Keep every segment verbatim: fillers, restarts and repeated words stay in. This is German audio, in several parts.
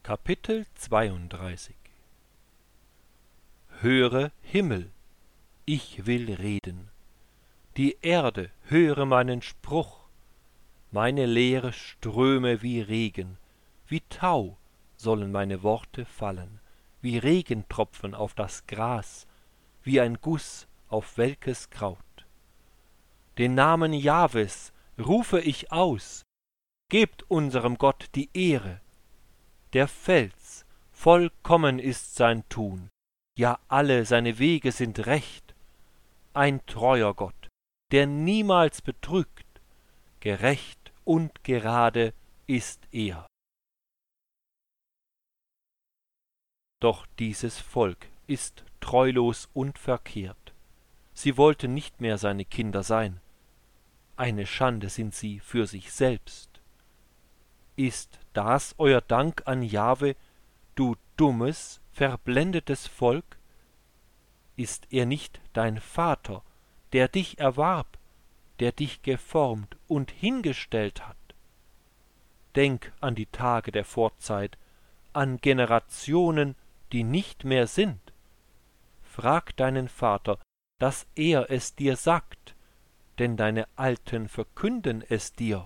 Kapitel zweiunddreißig. Höre, Himmel, ich will reden. Die Erde höre meinen Spruch. Meine Lehre ströme wie Regen, wie Tau sollen meine Worte fallen, wie Regentropfen auf das Gras, wie ein Guß auf welkes Kraut. Den Namen Jahwes rufe ich aus, gebt unserem Gott die Ehre. Der Fels, vollkommen ist sein Tun, ja alle seine Wege sind recht. Ein treuer Gott, der niemals betrügt, gerecht und gerade ist er. Doch dieses Volk ist treulos und verkehrt. Sie wollten nicht mehr seine Kinder sein. Eine Schande sind sie für sich selbst. Ist das euer Dank an Jahwe, du dummes, verblendetes Volk? Ist er nicht dein Vater, der dich erwarb, der dich geformt und hingestellt hat? Denk an die Tage der Vorzeit, an Generationen, die nicht mehr sind. Frag deinen Vater, dass er es dir sagt, denn deine Alten verkünden es dir.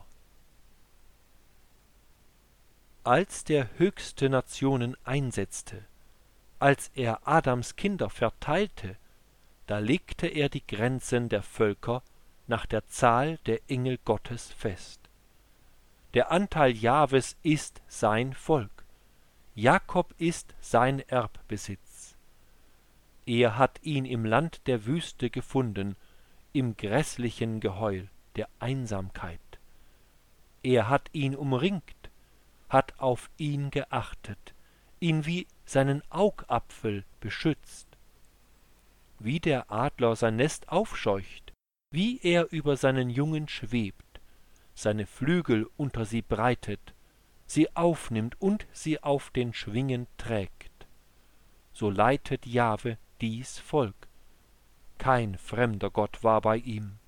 Als der Höchste Nationen einsetzte, als er Adams Kinder verteilte, da legte er die Grenzen der Völker nach der Zahl der Engel Gottes fest. Der Anteil Jahwes ist sein Volk, Jakob ist sein Erbbesitz. Er hat ihn im Land der Wüste gefunden, im grässlichen Geheul der Einsamkeit. Er hat ihn umringt, hat auf ihn geachtet, ihn wie seinen Augapfel beschützt. Wie der Adler sein Nest aufscheucht, wie er über seinen Jungen schwebt, seine Flügel unter sie breitet, sie aufnimmt und sie auf den Schwingen trägt. So leitet Jahwe dies Volk. Kein fremder Gott war bei ihm.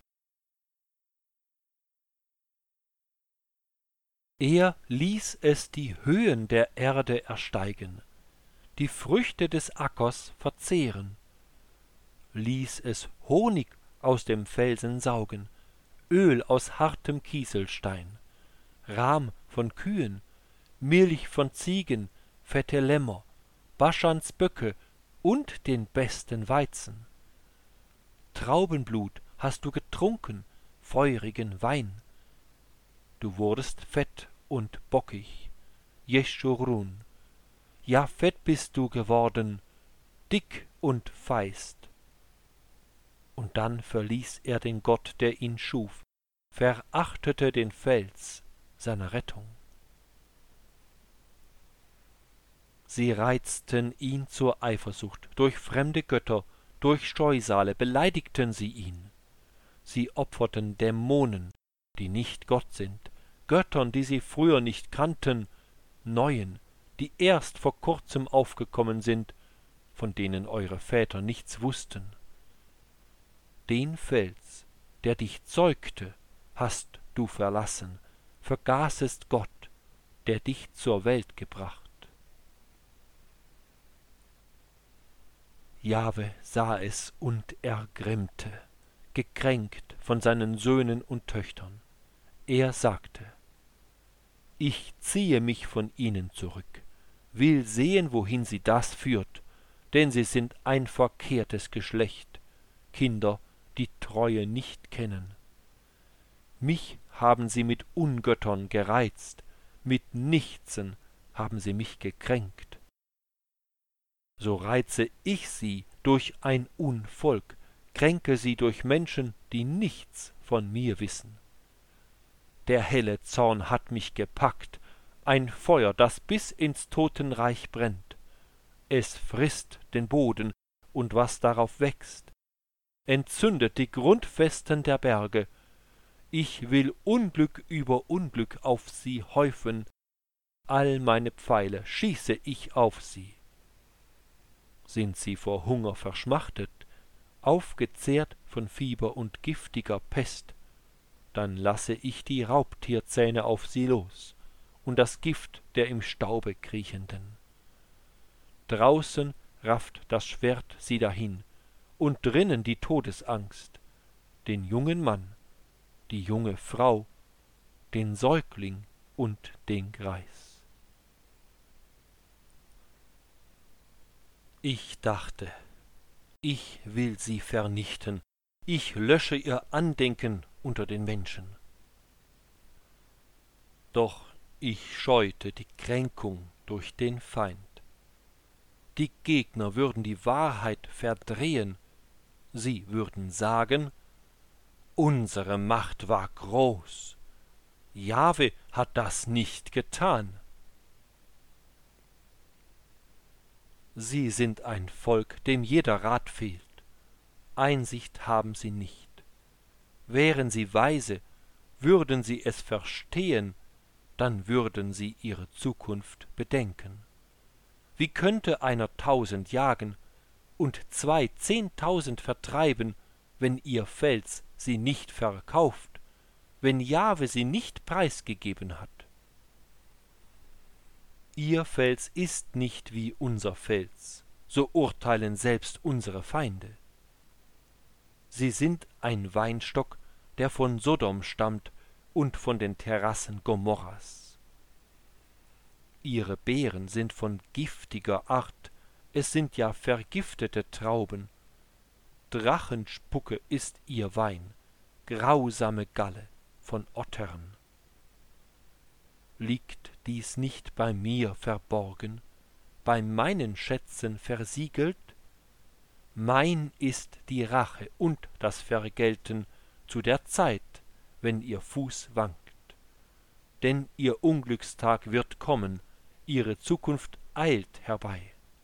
Er ließ es die Höhen der Erde ersteigen, die Früchte des Ackers verzehren, ließ es Honig aus dem Felsen saugen, Öl aus hartem Kieselstein, Rahm von Kühen, Milch von Ziegen, fette Lämmer, Baschans Böcke und den besten Weizen. Traubenblut hast du getrunken, feurigen Wein. Du wurdest fett und bockig, Jeschurun. Ja, fett bist du geworden, dick und feist. Und dann verließ er den Gott, der ihn schuf, verachtete den Fels seiner Rettung. Sie reizten ihn zur Eifersucht, durch fremde Götter, durch Scheusale beleidigten sie ihn. Sie opferten Dämonen, die nicht Gott sind, Göttern, die sie früher nicht kannten, neuen, die erst vor kurzem aufgekommen sind, von denen eure Väter nichts wussten. Den Fels, der dich zeugte, hast du verlassen, vergaßest Gott, der dich zur Welt gebracht. Jahwe sah es und ergrimmte, gekränkt von seinen Söhnen und Töchtern. Er sagte: Ich ziehe mich von ihnen zurück, will sehen, wohin sie das führt, denn sie sind ein verkehrtes Geschlecht, Kinder, die Treue nicht kennen. Mich haben sie mit Ungöttern gereizt, mit Nichtsen haben sie mich gekränkt. So reize ich sie durch ein Unvolk, kränke sie durch Menschen, die nichts von mir wissen. Der helle Zorn hat mich gepackt, ein Feuer, das bis ins Totenreich brennt. Es frisst den Boden und was darauf wächst, entzündet die Grundfesten der Berge. Ich will Unglück über Unglück auf sie häufen, all meine Pfeile schieße ich auf sie. Sind sie vor Hunger verschmachtet, aufgezehrt von Fieber und giftiger Pest, dann lasse ich die Raubtierzähne auf sie los und das Gift der im Staube kriechenden. Draußen rafft das Schwert sie dahin, und drinnen die Todesangst, den jungen Mann, die junge Frau, den Säugling und den Greis. Ich dachte, ich will sie vernichten, ich lösche ihr Andenken unter den Menschen. Doch ich scheute die Kränkung durch den Feind. Die Gegner würden die Wahrheit verdrehen, sie würden sagen, unsere Macht war groß, Jahwe hat das nicht getan. Sie sind ein Volk, dem jeder Rat fehlt, Einsicht haben sie nicht. Wären sie weise, würden sie es verstehen, dann würden sie ihre Zukunft bedenken. Wie könnte einer tausend jagen und zwei zehntausend vertreiben, wenn ihr Fels sie nicht verkauft, wenn Jahwe sie nicht preisgegeben hat? Ihr Fels ist nicht wie unser Fels, so urteilen selbst unsere Feinde. Sie sind ein Weinstock, der von Sodom stammt und von den Terrassen Gomorras. Ihre Beeren sind von giftiger Art, es sind ja vergiftete Trauben. Drachenspucke ist ihr Wein, grausame Galle von Ottern. Liegt dies nicht bei mir verborgen, bei meinen Schätzen versiegelt? Mein ist die Rache und das Vergelten zu der Zeit, wenn ihr Fuß wankt. Denn ihr Unglückstag wird kommen, ihre Zukunft eilt herbei.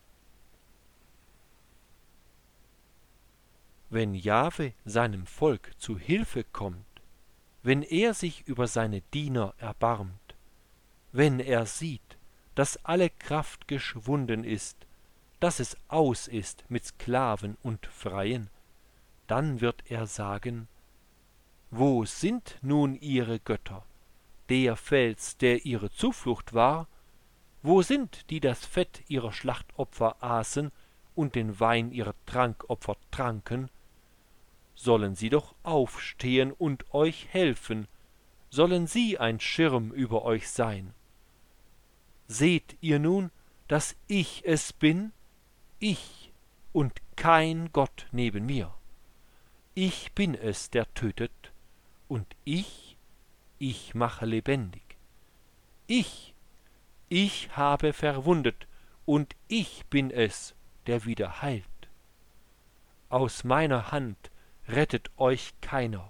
Wenn Jahwe seinem Volk zu Hilfe kommt, wenn er sich über seine Diener erbarmt, wenn er sieht, dass alle Kraft geschwunden ist, dass es aus ist mit Sklaven und Freien, dann wird er sagen, wo sind nun ihre Götter, der Fels, der ihre Zuflucht war? Wo sind, die das Fett ihrer Schlachtopfer aßen und den Wein ihrer Trankopfer tranken? Sollen sie doch aufstehen und euch helfen, sollen sie ein Schirm über euch sein. Seht ihr nun, dass ich es bin, ich und kein Gott neben mir. Ich bin es, der tötet, und ich, ich mache lebendig. Ich, ich habe verwundet, und ich bin es, der wieder heilt. Aus meiner Hand rettet euch keiner.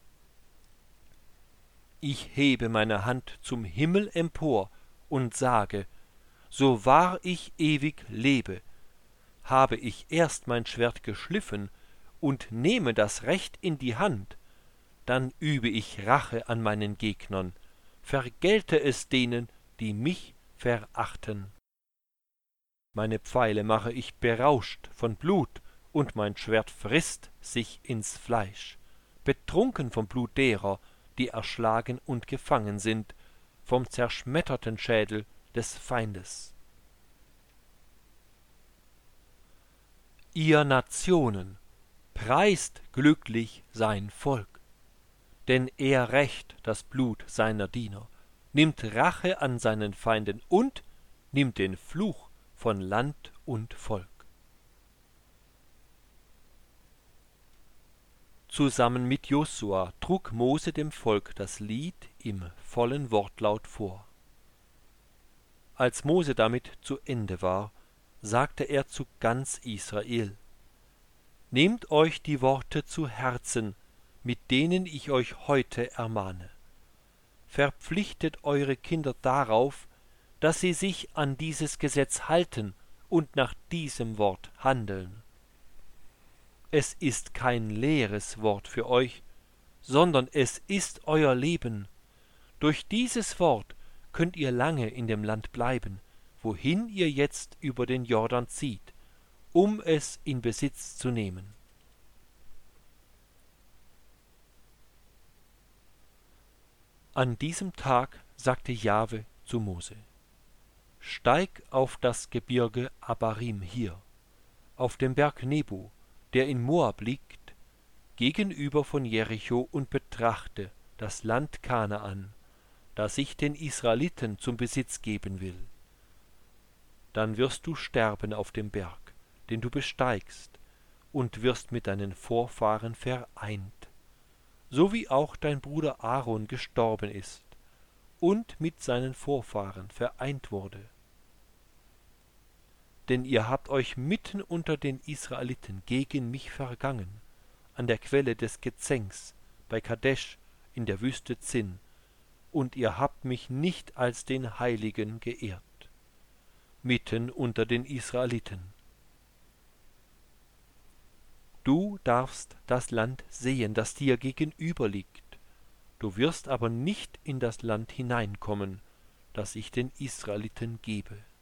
Ich hebe meine Hand zum Himmel empor und sage, so wahr ich ewig lebe, habe ich erst mein Schwert geschliffen und nehme das Recht in die Hand, dann übe ich Rache an meinen Gegnern, vergelte es denen, die mich verachten. Meine Pfeile mache ich berauscht von Blut, und mein Schwert frisst sich ins Fleisch, betrunken vom Blut derer, die erschlagen und gefangen sind, vom zerschmetterten Schädel des Feindes. Ihr Nationen, preist glücklich sein Volk, denn er rächt das Blut seiner Diener, nimmt Rache an seinen Feinden und nimmt den Fluch von Land und Volk. Zusammen mit Josua trug Mose dem Volk das Lied im vollen Wortlaut vor. Als Mose damit zu Ende war, sagte er zu ganz Israel: Nehmt euch die Worte zu Herzen, mit denen ich euch heute ermahne. Verpflichtet eure Kinder darauf, dass sie sich an dieses Gesetz halten und nach diesem Wort handeln. Es ist kein leeres Wort für euch, sondern es ist euer Leben. Durch dieses Wort könnt ihr lange in dem Land bleiben, wohin ihr jetzt über den Jordan zieht, um es in Besitz zu nehmen. An diesem Tag sagte Jahwe zu Mose: Steig auf das Gebirge Abarim hier, auf dem Berg Nebo, der in Moab liegt, gegenüber von Jericho, und betrachte das Land Kanaan, das ich den Israeliten zum Besitz geben will. Dann wirst du sterben auf dem Berg, den du besteigst, und wirst mit deinen Vorfahren vereint, so wie auch dein Bruder Aaron gestorben ist und mit seinen Vorfahren vereint wurde. Denn ihr habt euch mitten unter den Israeliten gegen mich vergangen, an der Quelle des Gezänks, bei Kadesh in der Wüste Zin, und ihr habt mich nicht als den Heiligen geehrt, mitten unter den Israeliten. Du darfst das Land sehen, das dir gegenüber liegt, du wirst aber nicht in das Land hineinkommen, das ich den Israeliten gebe.